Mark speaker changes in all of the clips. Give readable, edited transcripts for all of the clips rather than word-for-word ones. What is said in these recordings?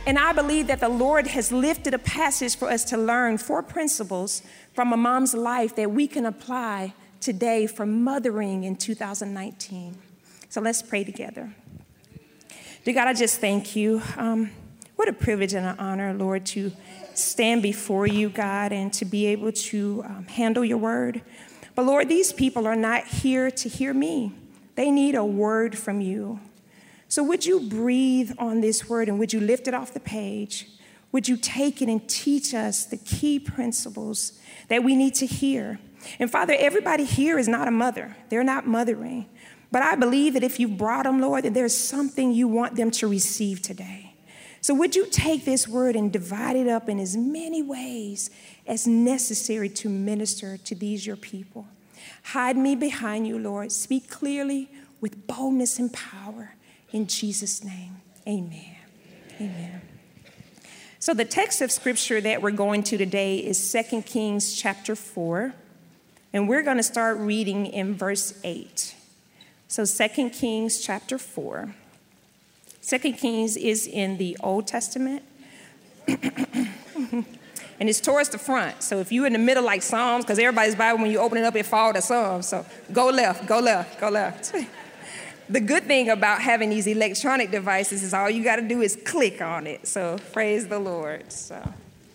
Speaker 1: And I believe that the Lord has lifted a passage for us to learn 4 principles from a mom's life that we can apply today for mothering in 2019. So let's pray together. Dear God, I just thank you. What a privilege and an honor, Lord, to stand before you, God, and to be able to handle your word. But Lord, these people are not here to hear me. They need a word from you. So would you breathe on this word and would you lift it off the page? Would you take it and teach us the key principles that we need to hear? And Father, everybody here is not a mother. They're not mothering. But I believe that if you've brought them, Lord, that there's something you want them to receive today. So would you take this word and divide it up in as many ways as necessary to minister to these your people? Hide me behind you, Lord. Speak clearly with boldness and power. In Jesus' name, amen. Amen. So the text of scripture that we're going to today is 2 Kings chapter 4. And we're going to start reading in verse 8. So 2 Kings chapter 4. 2 Kings is in the Old Testament. And it's towards the front. So if you're in the middle like Psalms, because everybody's Bible, when you open it up, it falls to Psalms. So go left, go left, go left. The good thing about having these electronic devices is all you got to do is click on it. So praise the Lord. So,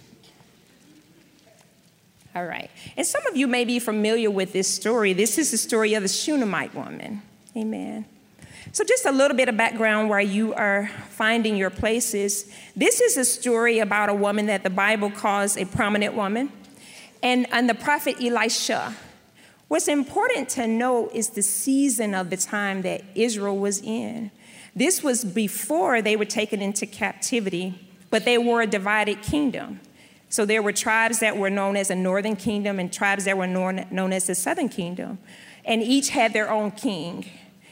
Speaker 1: all right. And some of you may be familiar with this story. This is the story of the Shunammite woman. Amen. So just a little bit of background where you are finding your places. This is a story about a woman that the Bible calls a prominent woman, and the prophet Elisha. What's important to note is the season of the time that Israel was in. This was before they were taken into captivity, but they were a divided kingdom. So there were tribes that were known as the northern kingdom and tribes that were known as the southern kingdom, and each had their own king.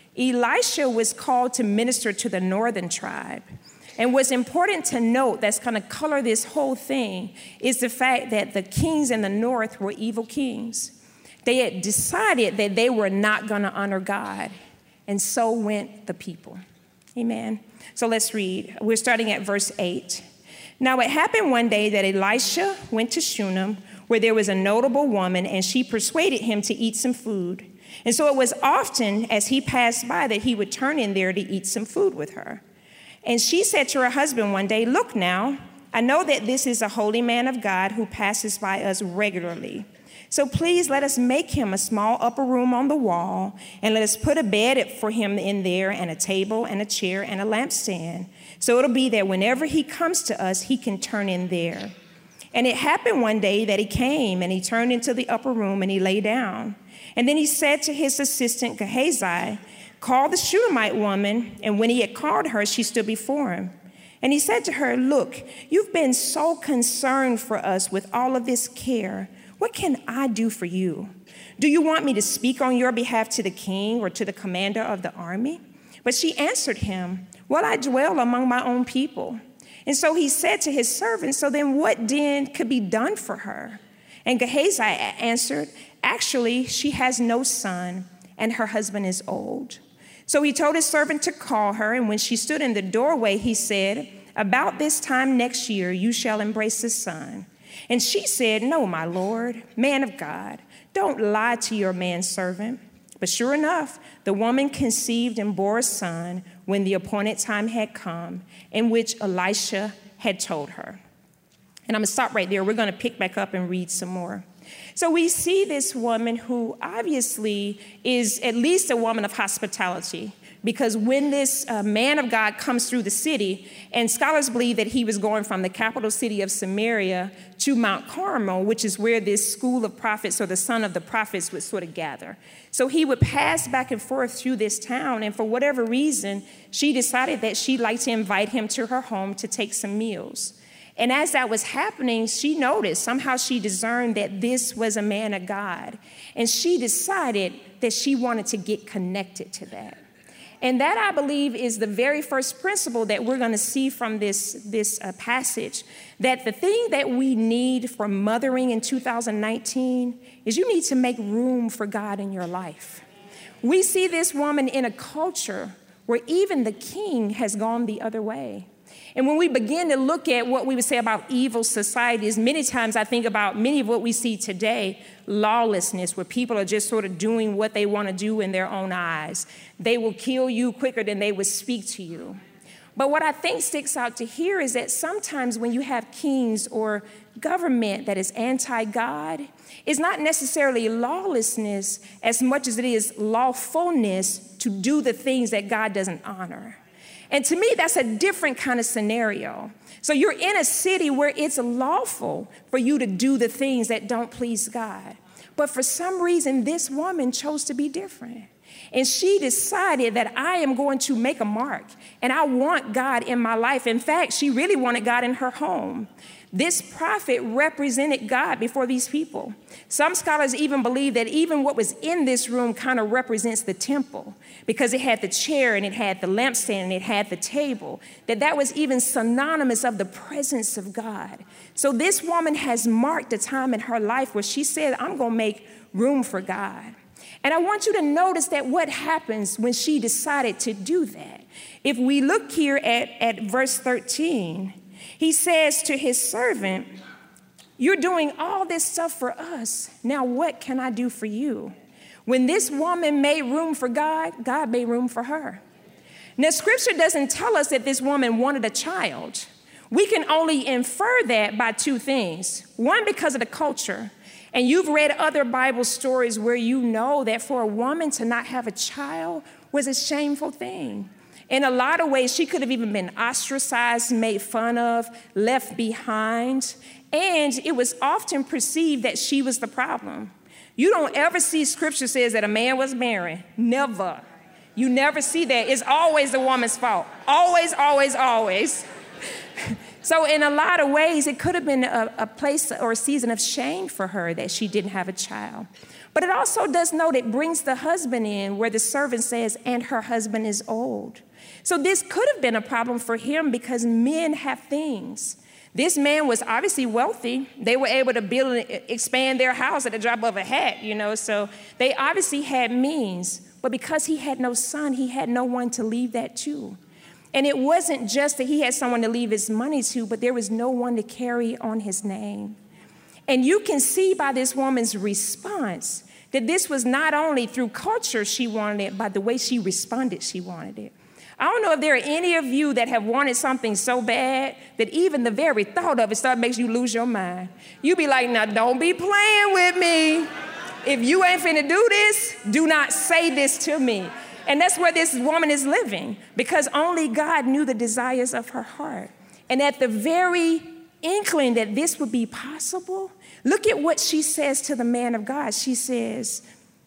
Speaker 1: Elisha was called to minister to the northern tribe. And what's important to note that's going to color this whole thing is the fact that the kings in the north were evil kings. They had decided that they were not going to honor God, and so went the people. Amen. So let's read. We're starting at verse 8. Now it happened one day that Elisha went to Shunem, where there was a notable woman, and she persuaded him to eat some food. And so it was often as he passed by that he would turn in there to eat some food with her. And she said to her husband one day, "Look now, I know that this is a holy man of God who passes by us regularly. So please let us make him a small upper room on the wall, and let us put a bed for him in there, and a table and a chair and a lampstand. So it'll be that whenever he comes to us, he can turn in there." And it happened one day that he came, and he turned into the upper room, and he lay down. And then he said to his assistant Gehazi, "Call the Shunammite woman." And when he had called her, she stood before him. And he said to her, "Look, you've been so concerned for us with all of this care. What can I do for you? Do you want me to speak on your behalf to the king or to the commander of the army?" But she answered him, "Well, I dwell among my own people." And so he said to his servants, "So then what then could be done for her?" And Gehazi answered, "Actually, she has no son, and her husband is old." So he told his servant to call her, and when she stood in the doorway, he said, "About this time next year, you shall embrace a son." And she said, "No, my lord, man of God, don't lie to your manservant." But sure enough, the woman conceived and bore a son when the appointed time had come, in which Elisha had told her. And I'm going to stop right there. We're going to pick back up and read some more. So we see this woman who obviously is at least a woman of hospitality, because when this man of God comes through the city, and scholars believe that he was going from the capital city of Samaria to Mount Carmel, which is where this school of prophets or the son of the prophets would sort of gather. So he would pass back and forth through this town, and for whatever reason, she decided that she'd like to invite him to her home to take some meals. And as that was happening, she noticed, somehow she discerned that this was a man of God. And she decided that she wanted to get connected to that. And that, I believe, is the very first principle that we're going to see from this passage, that the thing that we need for mothering in 2019 is you need to make room for God in your life. We see this woman in a culture where even the king has gone the other way. And when we begin to look at what we would say about evil societies, many times I think about many of what we see today, lawlessness, where people are just sort of doing what they want to do in their own eyes. They will kill you quicker than they would speak to you. But what I think sticks out to here is that sometimes when you have kings or government that is anti-God, it's not necessarily lawlessness as much as it is lawfulness to do the things that God doesn't honor. And to me, that's a different kind of scenario. So you're in a city where it's lawful for you to do the things that don't please God. But for some reason, this woman chose to be different. And she decided that I am going to make a mark, and I want God in my life. In fact, she really wanted God in her home. This prophet represented God before these people. Some scholars even believe that even what was in this room kind of represents the temple, because it had the chair and it had the lampstand and it had the table, that was even synonymous of the presence of God. So this woman has marked a time in her life where she said, I'm going to make room for God. And I want you to notice that what happens when she decided to do that. If we look here at verse 13, he says to his servant, you're doing all this stuff for us. Now what can I do for you? When this woman made room for God, God made room for her. Now scripture doesn't tell us that this woman wanted a child. We can only infer that by two things. One, because of the culture. And you've read other Bible stories where you know that for a woman to not have a child was a shameful thing. In a lot of ways, she could have even been ostracized, made fun of, left behind. And it was often perceived that she was the problem. You don't ever see scripture says that a man was barren. Never. You never see that. It's always the woman's fault. Always, always, always. So in a lot of ways, it could have been a place or a season of shame for her that she didn't have a child. But it also does note it brings the husband in where the servant says, and her husband is old. So this could have been a problem for him because men have things. This man was obviously wealthy. They were able to build and expand their house at the drop of a hat, so they obviously had means. But because he had no son, he had no one to leave that to. And it wasn't just that he had someone to leave his money to, but there was no one to carry on his name. And you can see by this woman's response that this was not only through culture she wanted it, but the way she responded, she wanted it. I don't know if there are any of you that have wanted something so bad that even the very thought of it makes you lose your mind. You be like, now don't be playing with me. If you ain't finna do this, do not say this to me. And that's where this woman is living, because only God knew the desires of her heart. And at the very inkling that this would be possible, look at what she says to the man of God. She says,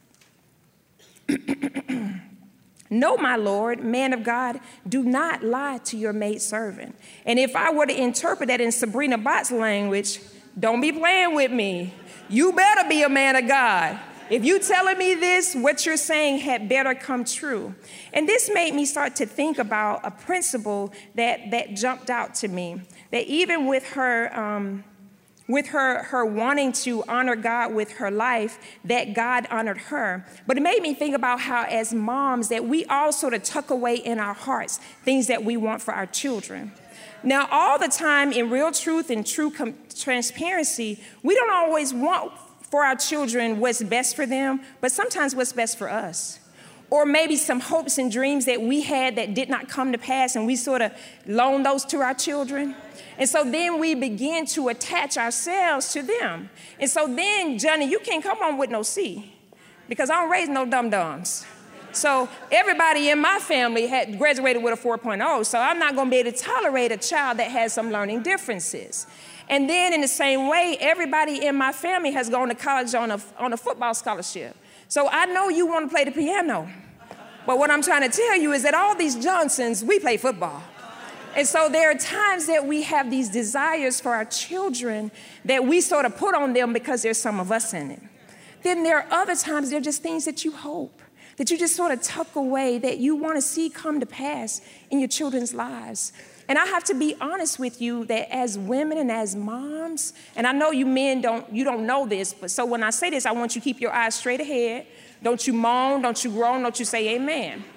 Speaker 1: no, my Lord, man of God, do not lie to your maidservant. And if I were to interpret that in Sabrina Bott's language, don't be playing with me. You better be a man of God. If you telling me this, what you're saying had better come true. And this made me start to think about a principle that jumped out to me. That even with her wanting to honor God with her life, that God honored her. But it made me think about how as moms that we all sort of tuck away in our hearts things that we want for our children. Now, all the time in real truth and true transparency, we don't always want for our children what's best for them, but sometimes what's best for us. Or maybe some hopes and dreams that we had that did not come to pass, and we sort of loan those to our children. And so then we begin to attach ourselves to them. And so then, Johnny, you can't come on with no C, because I don't raise no dum-dums. So everybody in my family had graduated with a 4.0, so I'm not going to be able to tolerate a child that has some learning differences. And then in the same way, everybody in my family has gone to college on a football scholarship. So I know you want to play the piano. But what I'm trying to tell you is that all these Johnsons, we play football. And so there are times that we have these desires for our children that we sort of put on them because there's some of us in it. Then there are other times they're just things that you hope, that you just sort of tuck away, that you want to see come to pass in your children's lives. And I have to be honest with you that as women and as moms, and I know you men don't know this, but so when I say this, I want you to keep your eyes straight ahead. Don't you moan, don't you groan, don't you say amen.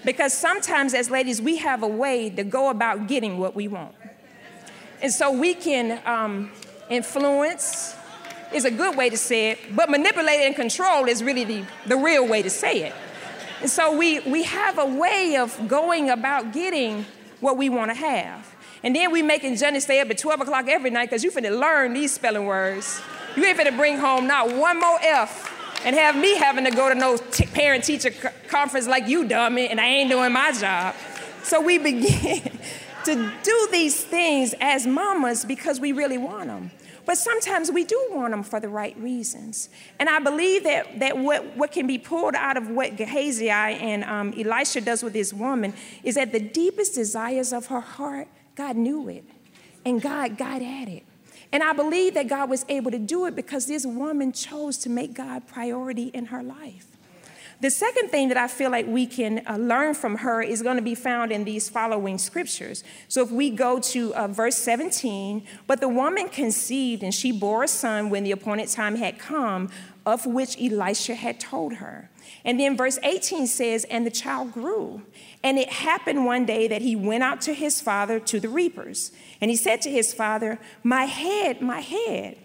Speaker 1: Because sometimes as ladies, we have a way to go about getting what we want. And so we can influence is a good way to say it, but manipulate and control is really the real way to say it. And so we have a way of going about getting what we want to have. And then we making Johnny stay up at 12 o'clock every night because you finna learn these spelling words. You ain't finna bring home not one more F and have me having to go to no parent-teacher conference like you, dummy, and I ain't doing my job. So we begin to do these things as mamas because we really want them. But sometimes we do want them for the right reasons. And I believe that what can be pulled out of what Gehazi and Elisha does with this woman is that the deepest desires of her heart, God knew it, and God got at it. And I believe that God was able to do it because this woman chose to make God priority in her life. The second thing that I feel like we can learn from her is going to be found in these following scriptures. So if we go to verse 17, but the woman conceived and she bore a son when the appointed time had come, of which Elisha had told her. And then verse 18 says, and the child grew. And it happened one day that he went out to his father to the reapers. And he said to his father, my head, my head.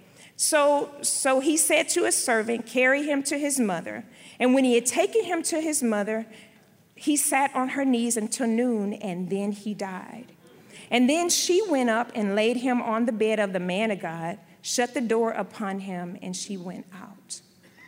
Speaker 1: So he said to his servant, carry him to his mother. And when he had taken him to his mother, he sat on her knees until noon, and then he died. And then she went up and laid him on the bed of the man of God, shut the door upon him, and she went out.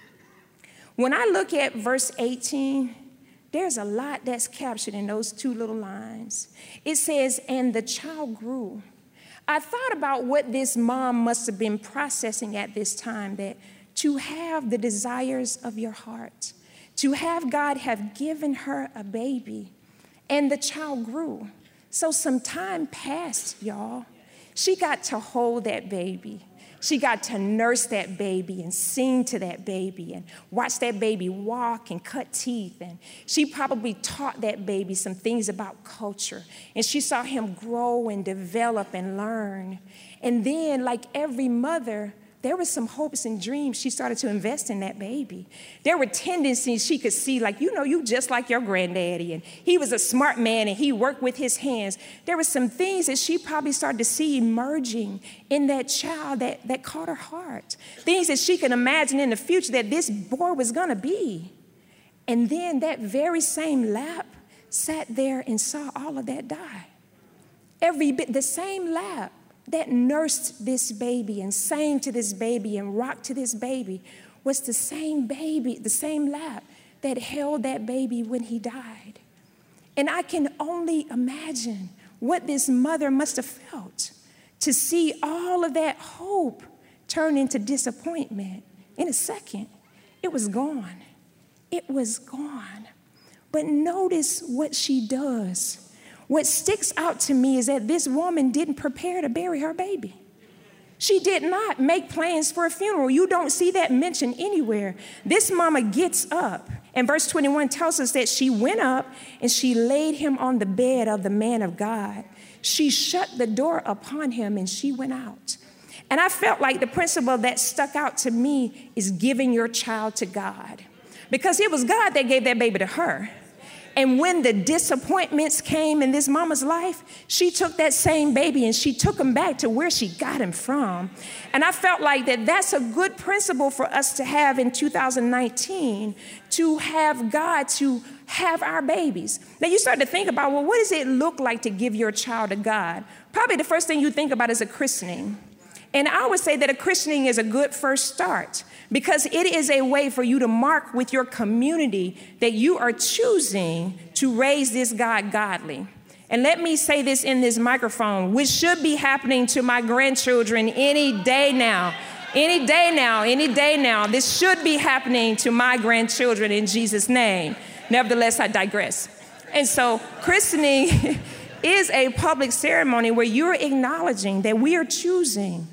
Speaker 1: When I look at verse 18, there's a lot that's captured in those two little lines. It says, and the child grew. I thought about what this mom must have been processing at this time, that to have the desires of your heart, to have God have given her a baby, and the child grew. So some time passed, y'all. She got to hold that baby. She got to nurse that baby and sing to that baby and watch that baby walk and cut teeth. And she probably taught that baby some things about culture. And she saw him grow and develop and learn. And then, like every mother, there were some hopes and dreams she started to invest in that baby. There were tendencies she could see, like, you just like your granddaddy, and he was a smart man, and he worked with his hands. There were some things that she probably started to see emerging in that child that caught her heart, things that she could imagine in the future that this boy was going to be. And then that very same lap sat there and saw all of that die. Every bit, the same lap that nursed this baby and sang to this baby and rocked to this baby was the same baby, the same lap that held that baby when he died. And I can only imagine what this mother must have felt to see all of that hope turn into disappointment in a second. It was gone. It was gone. But notice what she does. What sticks out to me is that this woman didn't prepare to bury her baby. She did not make plans for a funeral. You don't see that mentioned anywhere. This mama gets up, and verse 21 tells us that she went up and she laid him on the bed of the man of God. She shut the door upon him and she went out. And I felt like the principle that stuck out to me is giving your child to God, because it was God that gave that baby to her. And when the disappointments came in this mama's life, she took that same baby and she took him back to where she got him from. And I felt like that's a good principle for us to have in 2019, to have God to have our babies. Now you start to think about, well, what does it look like to give your child to God? Probably the first thing you think about is a christening. And I would say that a christening is a good first start, because it is a way for you to mark with your community that you are choosing to raise this God godly. And let me say this in this microphone, which should be happening to my grandchildren any day now. Any day now, any day now. This should be happening to my grandchildren in Jesus' name. Nevertheless, I digress. And so christening is a public ceremony where you're acknowledging that we are choosing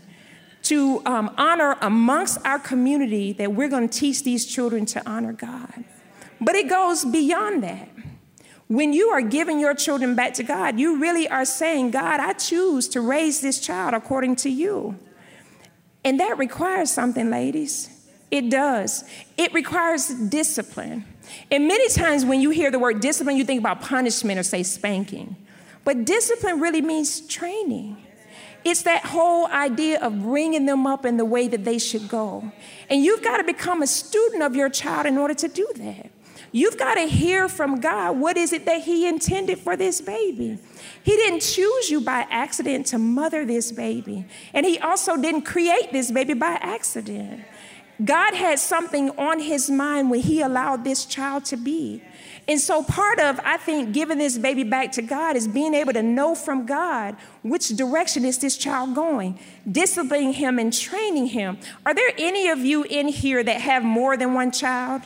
Speaker 1: to honor amongst our community, that we're going to teach these children to honor God. But it goes beyond that. When you are giving your children back to God, you really are saying, God, I choose to raise this child according to you. And that requires something, ladies. It does. It requires discipline. And many times when you hear the word discipline, you think about punishment or say spanking. But discipline really means training. It's that whole idea of bringing them up in the way that they should go. And you've got to become a student of your child in order to do that. You've got to hear from God, what is it that he intended for this baby? He didn't choose you by accident to mother this baby. And he also didn't create this baby by accident. God had something on his mind when he allowed this child to be. And so part of, I think, giving this baby back to God is being able to know from God which direction is this child going, disciplining him and training him. Are there any of you in here that have more than one child?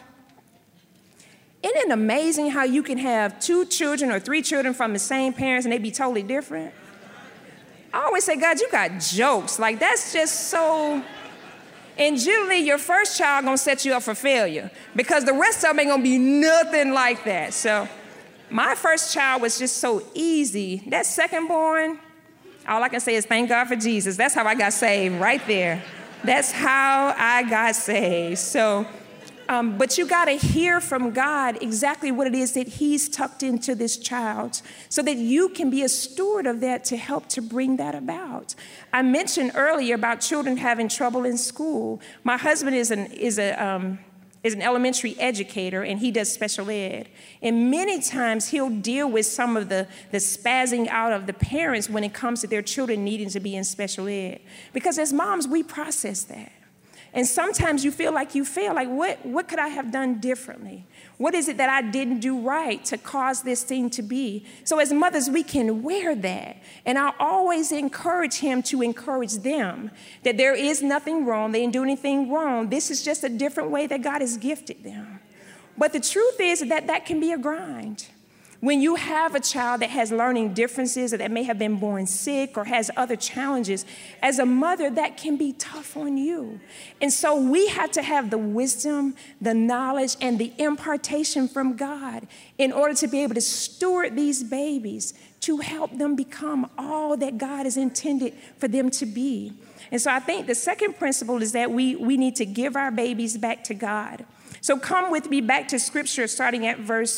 Speaker 1: Isn't it amazing how you can have 2 children or 3 children from the same parents and they be totally different? I always say, God, you got jokes. Like, that's just so... And generally, your first child gonna set you up for failure because the rest of them ain't gonna be nothing like that. So my first child was just so easy. That second born, all I can say is thank God for Jesus. That's how I got saved right there. That's how I got saved. So, but you got to hear from God exactly what it is that he's tucked into this child so that you can be a steward of that to help to bring that about. I mentioned earlier about children having trouble in school. My husband is an elementary educator, and he does special ed. And many times he'll deal with some of the spazzing out of the parents when it comes to their children needing to be in special ed. Because as moms, we process that. And sometimes you feel like you fail, like what could I have done differently? What is it that I didn't do right to cause this thing to be? So as mothers, we can wear that. And I always encourage him to encourage them that there is nothing wrong. They didn't do anything wrong. This is just a different way that God has gifted them. But the truth is that that can be a grind. When you have a child that has learning differences or that may have been born sick or has other challenges, as a mother, that can be tough on you. And so we have to have the wisdom, the knowledge, and the impartation from God in order to be able to steward these babies to help them become all that God has intended for them to be. And so I think the second principle is that we need to give our babies back to God. So come with me back to Scripture, starting at verse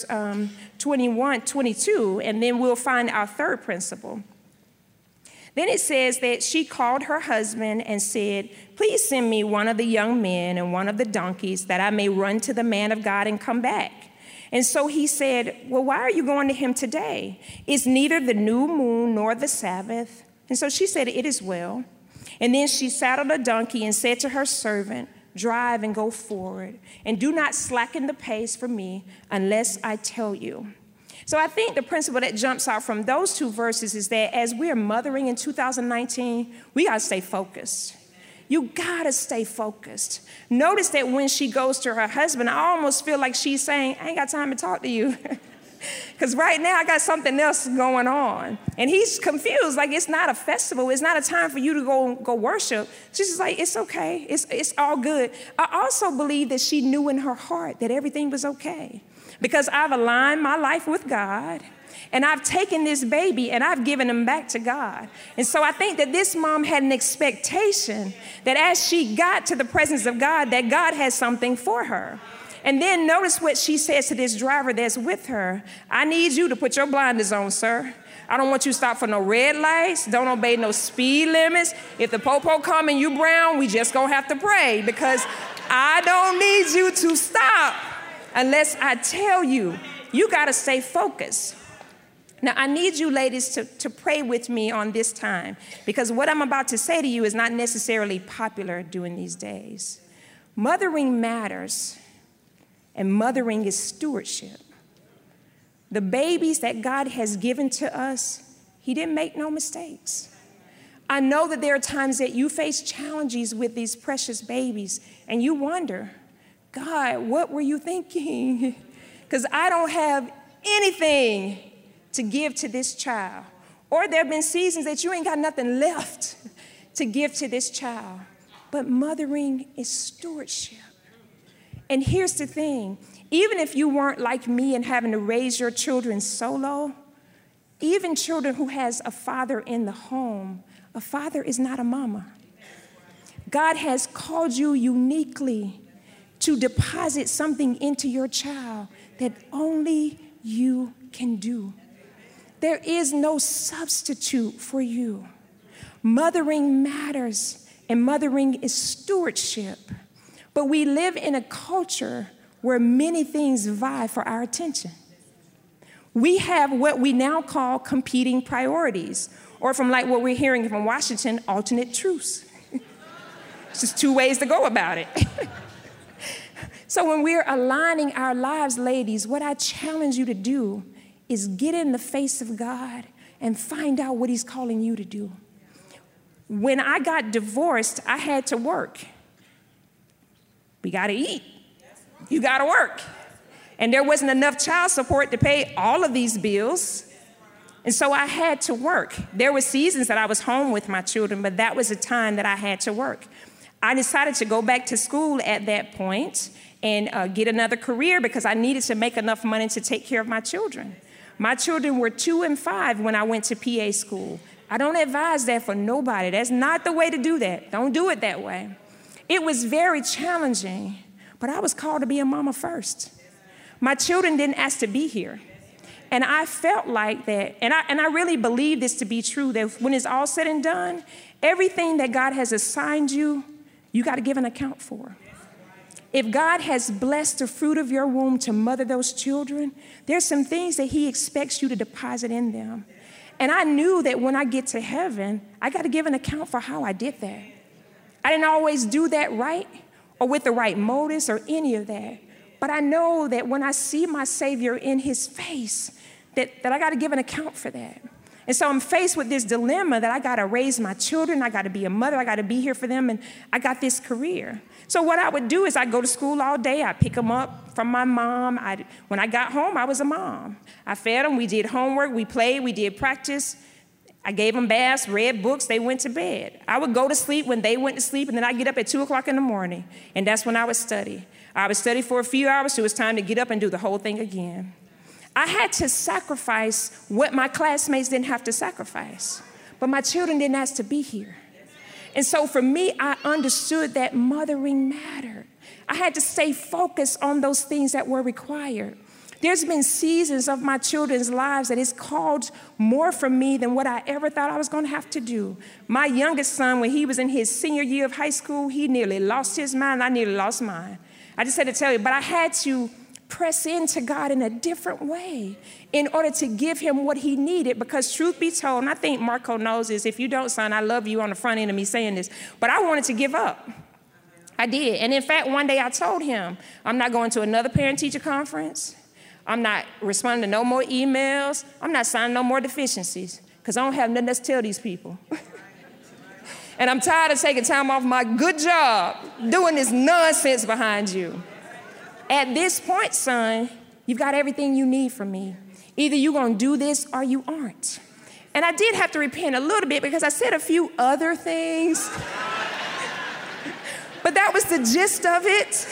Speaker 1: 22, and then we'll find our third principle. Then it says that she called her husband and said, "Please send me one of the young men and one of the donkeys that I may run to the man of God and come back." And so he said, "Well, why are you going to him today? It's neither the new moon nor the Sabbath." And so she said, "It is well." And then she saddled a donkey and said to her servant, "Drive and go forward, and do not slacken the pace for me unless I tell you." So I think the principle that jumps out from those two verses is that as we're mothering in 2019, we gotta stay focused. You gotta stay focused. Notice that when she goes to her husband, I almost feel like she's saying, "I ain't got time to talk to you." Because right now I got something else going on. And he's confused, like it's not a festival. It's not a time for you to go worship. She's just like, it's okay. It's all good. I also believe that she knew in her heart that everything was okay. Because I've aligned my life with God. And I've taken this baby and I've given him back to God. And so I think that this mom had an expectation that as she got to the presence of God, that God had something for her. And then notice what she says to this driver that's with her. "I need you to put your blinders on, sir. I don't want you to stop for no red lights. Don't obey no speed limits. If the popo come and you brown, we just gonna have to pray because I don't need you to stop unless I tell you." You gotta stay focused. Now, I need you ladies to pray with me on this time because what I'm about to say to you is not necessarily popular during these days. Mothering matters. And mothering is stewardship. The babies that God has given to us, he didn't make no mistakes. I know that there are times that you face challenges with these precious babies and you wonder, God, what were you thinking? Because I don't have anything to give to this child. Or there have been seasons that you ain't got nothing left to give to this child. But mothering is stewardship. And here's the thing, even if you weren't like me and having to raise your children solo, even children who has a father in the home, a father is not a mama. God has called you uniquely to deposit something into your child that only you can do. There is no substitute for you. Mothering matters, and mothering is stewardship. But we live in a culture where many things vie for our attention. We have what we now call competing priorities, or from like what we're hearing from Washington, alternate truths. It's just two ways to go about it. So when we're aligning our lives, ladies, what I challenge you to do is get in the face of God and find out what he's calling you to do. When I got divorced, I had to work. We got to eat. You got to work. And there wasn't enough child support to pay all of these bills. And so I had to work. There were seasons that I was home with my children, but that was a time that I had to work. I decided to go back to school at that point and get another career because I needed to make enough money to take care of my children. My children were 2 and 5 when I went to PA school. I don't advise that for nobody. That's not the way to do that. Don't do it that way. It was very challenging, but I was called to be a mama first. My children didn't ask to be here. And I felt like that, and I really believe this to be true, that when it's all said and done, everything that God has assigned you, you got to give an account for. If God has blessed the fruit of your womb to mother those children, there's some things that he expects you to deposit in them. And I knew that when I get to heaven, I got to give an account for how I did that. I didn't always do that right or with the right motives or any of that. But I know that when I see my Savior in his face, that I got to give an account for that. And so I'm faced with this dilemma that I got to raise my children. I got to be a mother. I got to be here for them. And I got this career. So what I would do is I'd go to school all day. I'd pick them up from my mom. When I got home, I was a mom. I fed them. We did homework. We played. We did practice. I gave them baths, read books. They went to bed. I would go to sleep when they went to sleep. And then I'd get up at 2 o'clock in the morning. And that's when I would study. I would study for a few hours. So it was time to get up and do the whole thing again. I had to sacrifice what my classmates didn't have to sacrifice. But my children didn't ask to be here. And so for me, I understood that mothering mattered. I had to stay focused on those things that were required. There's been seasons of my children's lives that it's called more from me than what I ever thought I was going to have to do. My youngest son, when he was in his senior year of high school, he nearly lost his mind. I nearly lost mine. I just had to tell you, but I had to press into God in a different way in order to give him what he needed, because truth be told, and I think Marco knows this, if you don't, son, I love you on the front end of me saying this, but I wanted to give up. I did. And in fact, one day I told him, I'm not going to another parent-teacher conference. I'm not responding to no more emails. I'm not signing no more deficiencies because I don't have nothing else to tell these people. And I'm tired of taking time off my good job doing this nonsense behind you. At this point, son, you've got everything you need from me. Either you're going to do this or you aren't. And I did have to repent a little bit because I said a few other things. But that was the gist of it.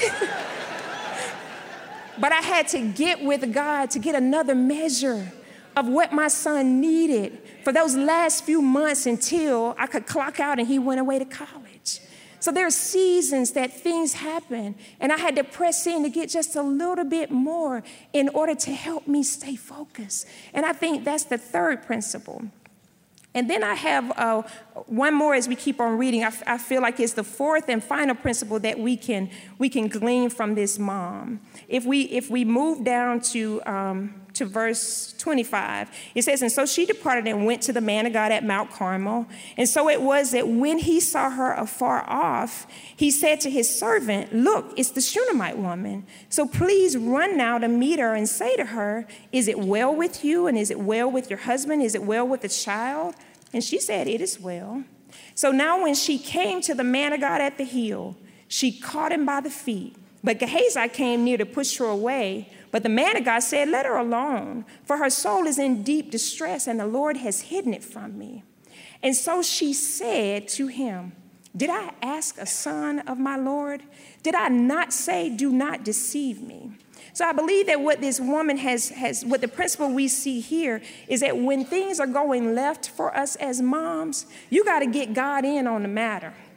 Speaker 1: But I had to get with God to get another measure of what my son needed for those last few months until I could clock out and he went away to college. So there are seasons that things happen, and I had to press in to get just a little bit more in order to help me stay focused. And I think that's the third principle. And then I have one more as we keep on reading. I feel like it's the fourth and final principle that we can glean from this mom. If we move down to verse 25, it says, and so she departed and went to the man of God at Mount Carmel. And so it was that when he saw her afar off, he said to his servant, look, it's the Shunammite woman. So please run now to meet her and say to her, is it well with you? And is it well with your husband? Is it well with the child? And she said, it is well. So now when she came to the man of God at the hill, she caught him by the feet. But Gehazi came near to push her away. But the man of God said, let her alone, for her soul is in deep distress, and the Lord has hidden it from me. And so she said to him, did I ask a son of my Lord? Did I not say, do not deceive me? So I believe that what this woman has, what the principle we see here is that when things are going left for us as moms, you got to get God in on the matter.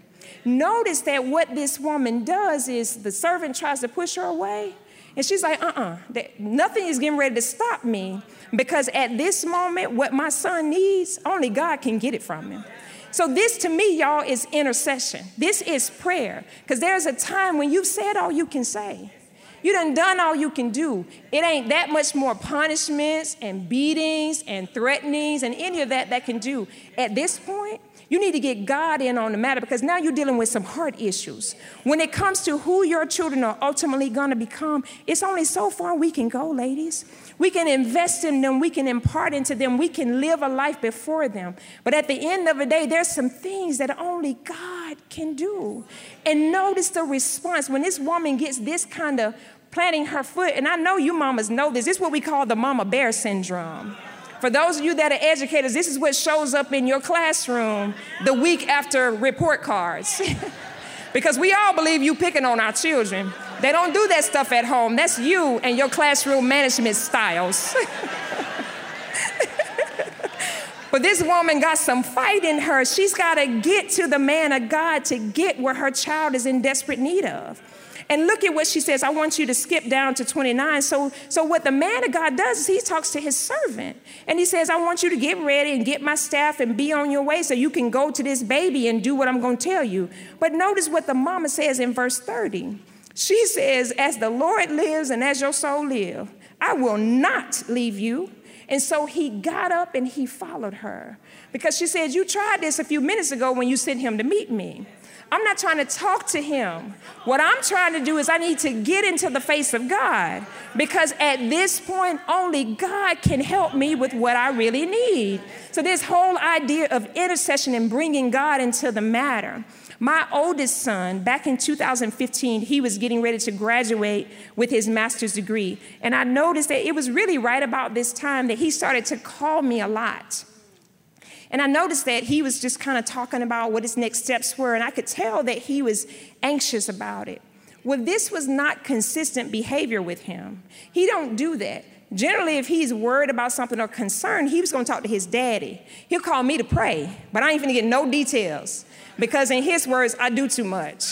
Speaker 1: notice that what this woman does is the servant tries to push her away. And she's like, nothing is getting ready to stop me, because at this moment, what my son needs, only God can get it from him. So this, to me, y'all, is intercession. This is prayer, because there's a time when you've said all you can say. You done all you can do. It ain't that much more punishments and beatings and threatenings and any of that can do. At this point, you need to get God in on the matter, because now you're dealing with some heart issues. When it comes to who your children are ultimately going to become, it's only so far we can go, ladies. We can invest in them. We can impart into them. We can live a life before them. But at the end of the day, there's some things that only God can do. And notice the response. When this woman gets this kind of planting her foot, and I know you mamas know this. This is what we call the mama bear syndrome. For those of you that are educators, this is what shows up in your classroom the week after report cards. Because we all believe you picking on our children. They don't do that stuff at home. That's you and your classroom management styles. But this woman got some fight in her. She's got to get to the man of God to get what her child is in desperate need of. And look at what she says. I want you to skip down to 29. So what the man of God does is he talks to his servant. And he says, I want you to get ready and get my staff and be on your way so you can go to this baby and do what I'm going to tell you. But notice what the mama says in verse 30. She says, as the Lord lives and as your soul live, I will not leave you. And so he got up and he followed her. Because she said, you tried this a few minutes ago when you sent him to meet me. I'm not trying to talk to him. What I'm trying to do is I need to get into the face of God, because at this point, only God can help me with what I really need. So this whole idea of intercession and bringing God into the matter. My oldest son, back in 2015, he was getting ready to graduate with his master's degree. And I noticed that it was really right about this time that he started to call me a lot. And I noticed that he was just kind of talking about what his next steps were, and I could tell that he was anxious about it. Well, this was not consistent behavior with him. He don't do that. Generally, if he's worried about something or concerned, he was going to talk to his daddy. He'll call me to pray, but I ain't going to get no details, because in his words, I do too much.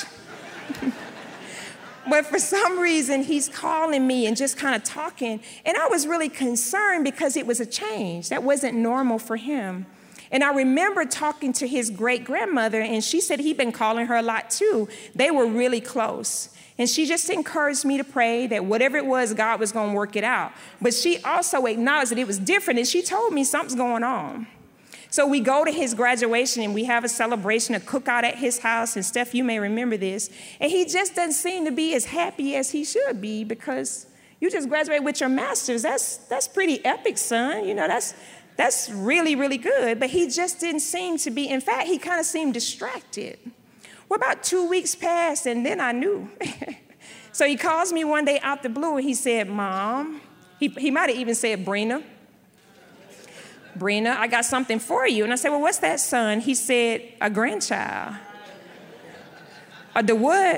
Speaker 1: But for some reason, he's calling me and just kind of talking, and I was really concerned because it was a change. That wasn't normal for him. And I remember talking to his great-grandmother, and she said he'd been calling her a lot too. They were really close. And she just encouraged me to pray that whatever it was, God was going to work it out. But she also acknowledged that it was different, and she told me something's going on. So we go to his graduation, and we have a celebration, a cookout at his house. And Steph, you may remember this. And he just doesn't seem to be as happy as he should be, because you just graduated with your master's. That's pretty epic, son. You know, that's really, really good. But he just didn't seem to be. In fact, he kind of seemed distracted. Well, about 2 weeks passed, and then I knew. So he calls me one day out the blue, and he said, Mom, he might have even said, Brina, I got something for you. And I said, well, what's that, son? He said, a grandchild. The what?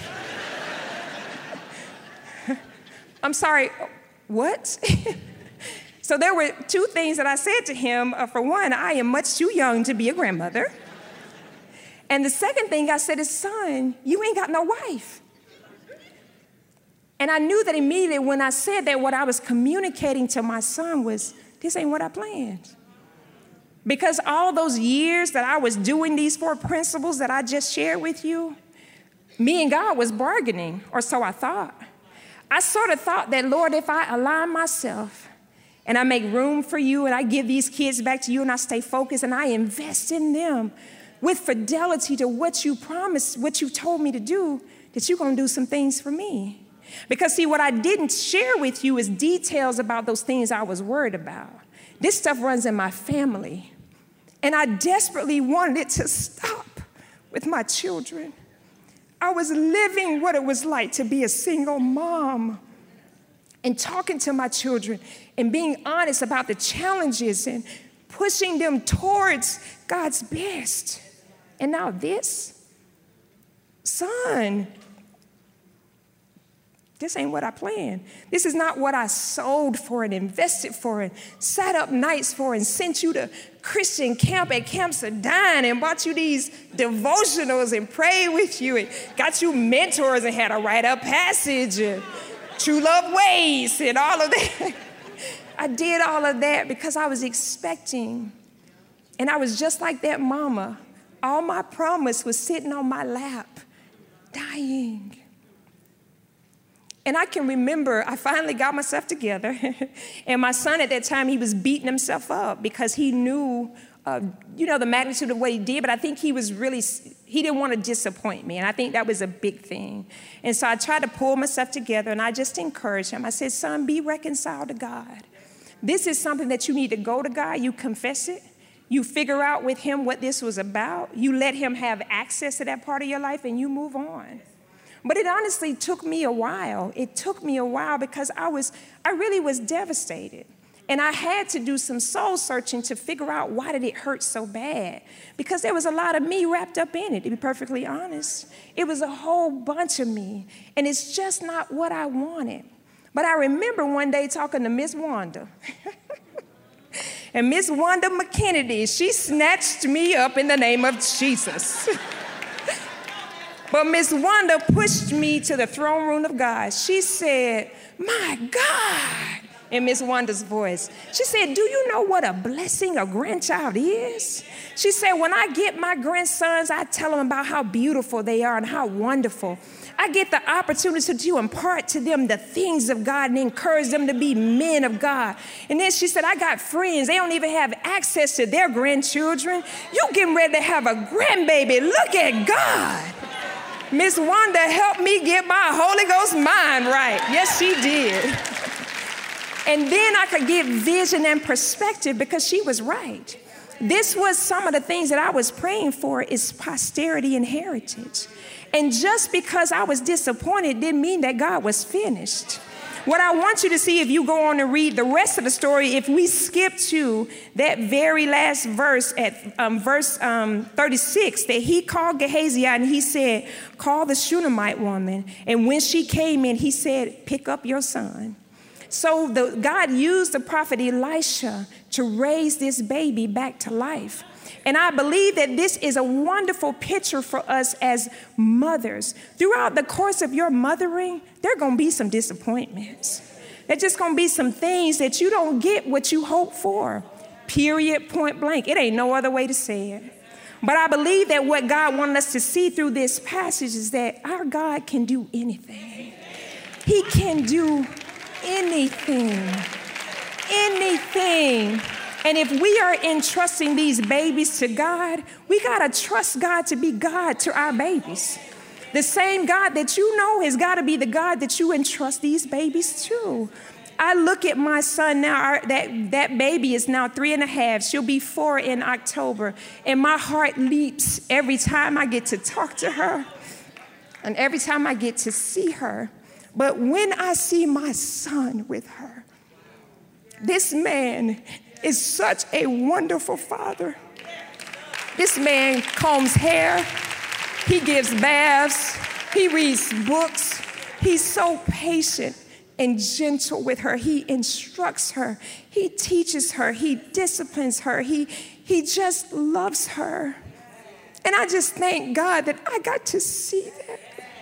Speaker 1: I'm sorry, what? So there were two things that I said to him. For one, I am much too young to be a grandmother. And the second thing I said is, son, you ain't got no wife. And I knew that immediately when I said that, what I was communicating to my son was, this ain't what I planned. Because all those years that I was doing these 4 principles that I just shared with you, me and God was bargaining, or so I thought. I sort of thought that, Lord, if I align myself and I make room for you and I give these kids back to you and I stay focused and I invest in them with fidelity to what you promised, what you told me to do, that you're going to do some things for me. Because, see, what I didn't share with you is details about those things I was worried about. This stuff runs in my family. And I desperately wanted it to stop with my children. I was living what it was like to be a single mom and talking to my children and being honest about the challenges and pushing them towards God's best. And now this, son, This ain't what I planned. This is not what I sold for and invested for and sat up nights for and sent you to Christian camp at Camp Sedan and bought you these devotionals and prayed with you and got you mentors and had a rite of passage and true love ways and all of that. I did all of that because I was expecting, and I was just like that mama. All my promise was sitting on my lap, dying. And I can remember I finally got myself together. And my son at that time, he was beating himself up because he knew, the magnitude of what he did. But I think he didn't want to disappoint me. And I think that was a big thing. And so I tried to pull myself together and I just encouraged him. I said, son, be reconciled to God. This is something that you need to go to God. You confess it. You figure out with him what this was about. You let him have access to that part of your life and you move on. But it honestly took me a while. It took me a while because I really was devastated. And I had to do some soul searching to figure out why did it hurt so bad? Because there was a lot of me wrapped up in it, to be perfectly honest. It was a whole bunch of me. And it's just not what I wanted. But I remember one day talking to Miss Wanda. And Miss Wanda McKennedy, she snatched me up in the name of Jesus. But Miss Wanda pushed me to the throne room of God. She said, my God, in Miss Wanda's voice. She said, do you know what a blessing a grandchild is? She said, when I get my grandsons, I tell them about how beautiful they are and how wonderful. I get the opportunity to impart to them the things of God and encourage them to be men of God. And then she said, I got friends. They don't even have access to their grandchildren. You getting ready to have a grandbaby. Look at God. Miss Wanda helped me get my Holy Ghost mind right. Yes, she did. And then I could get vision and perspective because she was right. This was some of the things that I was praying for is posterity and heritage. And just because I was disappointed didn't mean that God was finished. What I want you to see, if you go on and read the rest of the story, if we skip to that very last verse at verse 36, that he called Gehazi and he said, call the Shunammite woman. And when she came in, he said, pick up your son. So God used the prophet Elisha to raise this baby back to life. And I believe that this is a wonderful picture for us as mothers. Throughout the course of your mothering, there are going to be some disappointments. There's just going to be some things that you don't get what you hope for. Period, point blank. It ain't no other way to say it. But I believe that what God wanted us to see through this passage is that our God can do anything. He can do anything. Anything. And if we are entrusting these babies to God, we got to trust God to be God to our babies. The same God that you know has got to be the God that you entrust these babies to. I look at my son now, that baby is now 3.5. She'll be 4 in October. And my heart leaps every time I get to talk to her and every time I get to see her. But when I see my son with her, this man is such a wonderful father. This man combs hair. He gives baths. He reads books. He's so patient and gentle with her. He instructs her. He teaches her. He disciplines her. He just loves her. And I just thank God that I got to see that.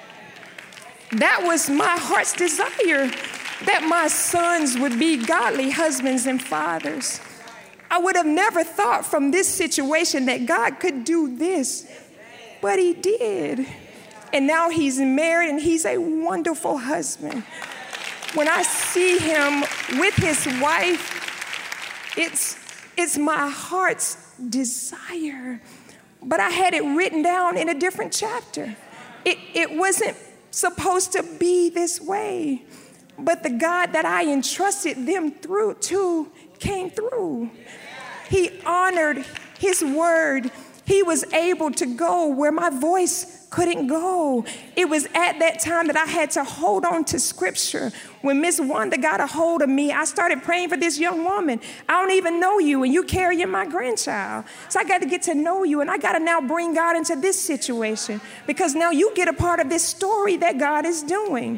Speaker 1: That was my heart's desire, that my sons would be godly husbands and fathers. I would have never thought from this situation that God could do this, but he did. And now he's married and he's a wonderful husband. When I see him with his wife, it's my heart's desire. But I had it written down in a different chapter. It wasn't supposed to be this way. But the God that I entrusted them through to came through. He honored his word. He was able to go where my voice couldn't go. It was at that time that I had to hold on to scripture. When Miss Wanda got a hold of me, I started praying for this young woman. I don't even know you, and you carrying my grandchild. So I got to get to know you, and I got to now bring God into this situation because now you get a part of this story that God is doing.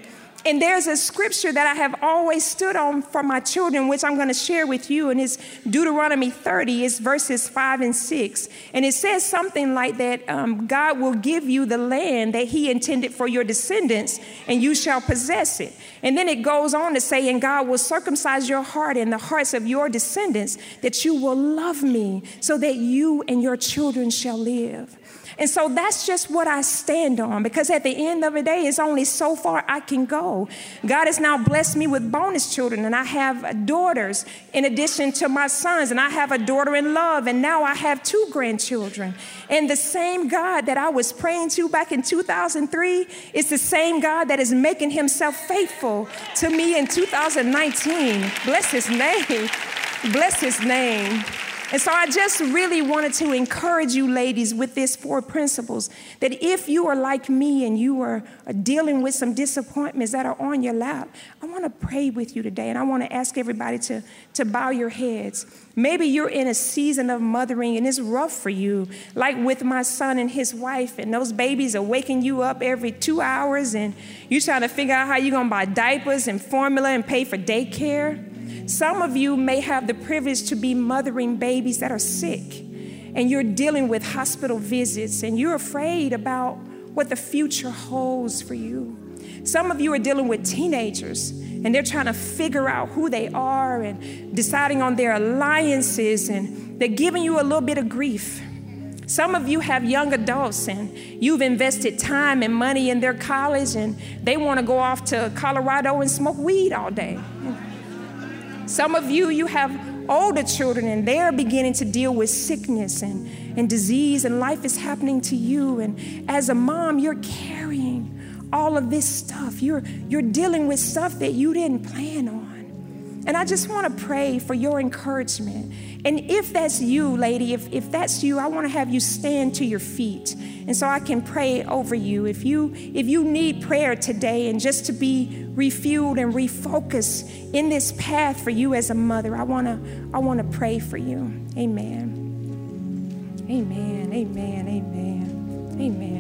Speaker 1: And there's a scripture that I have always stood on for my children, which I'm going to share with you, and it's Deuteronomy 30, it's verses 5 and 6. And it says something like that, God will give you the land that he intended for your descendants, and you shall possess it. And then it goes on to say, and God will circumcise your heart and the hearts of your descendants, that you will love me, so that you and your children shall live. And so that's just what I stand on, because at the end of the day, it's only so far I can go. God has now blessed me with bonus children, and I have daughters in addition to my sons, and I have a daughter in love, and now I have 2 grandchildren. And the same God that I was praying to back in 2003 is the same God that is making himself faithful to me in 2019. Bless his name. Bless his name. And so I just really wanted to encourage you ladies with these 4 principles, that if you are like me and you are dealing with some disappointments that are on your lap, I want to pray with you today. And I want to ask everybody to bow your heads. Maybe you're in a season of mothering and it's rough for you, like with my son and his wife, and those babies are waking you up every 2 hours, and you're trying to figure out how you're going to buy diapers and formula and pay for daycare. Some of you may have the privilege to be mothering babies that are sick, and you're dealing with hospital visits, and you're afraid about what the future holds for you. Some of you are dealing with teenagers, and they're trying to figure out who they are and deciding on their alliances, and they're giving you a little bit of grief. Some of you have young adults, and you've invested time and money in their college, and they want to go off to Colorado and smoke weed all day. Some of you have older children, and they're beginning to deal with sickness and disease, and life is happening to you. And as a mom, you're carrying all of this stuff. You're dealing with stuff that you didn't plan on. And I just want to pray for your encouragement. And if that's you, lady, if that's you, I want to have you stand to your feet. And so I can pray over you. If you need prayer today and just to be refueled and refocused in this path for you as a mother, I want to pray for you. Amen. Amen. Amen. Amen.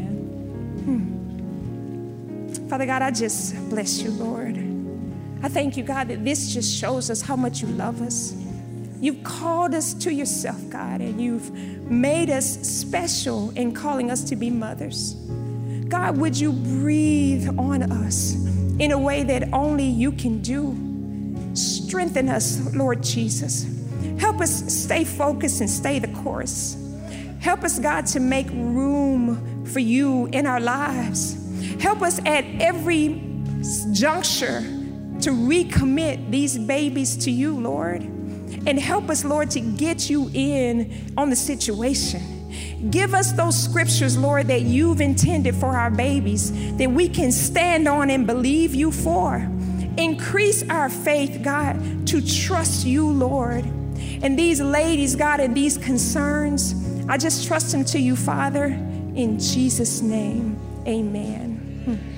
Speaker 1: Amen. Father God, I just bless you, Lord. I thank you, God, that this just shows us how much you love us. You've called us to yourself, God, and you've made us special in calling us to be mothers. God, would you breathe on us in a way that only you can do? Strengthen us, Lord Jesus. Help us stay focused and stay the course. Help us, God, to make room for you in our lives. Help us at every juncture to recommit these babies to you, Lord. And help us, Lord, to get you in on the situation. Give us those scriptures, Lord, that you've intended for our babies, that we can stand on and believe you for. Increase our faith, God, to trust you, Lord. And these ladies, God, and these concerns, I just trust them to you, Father, in Jesus' name. Amen.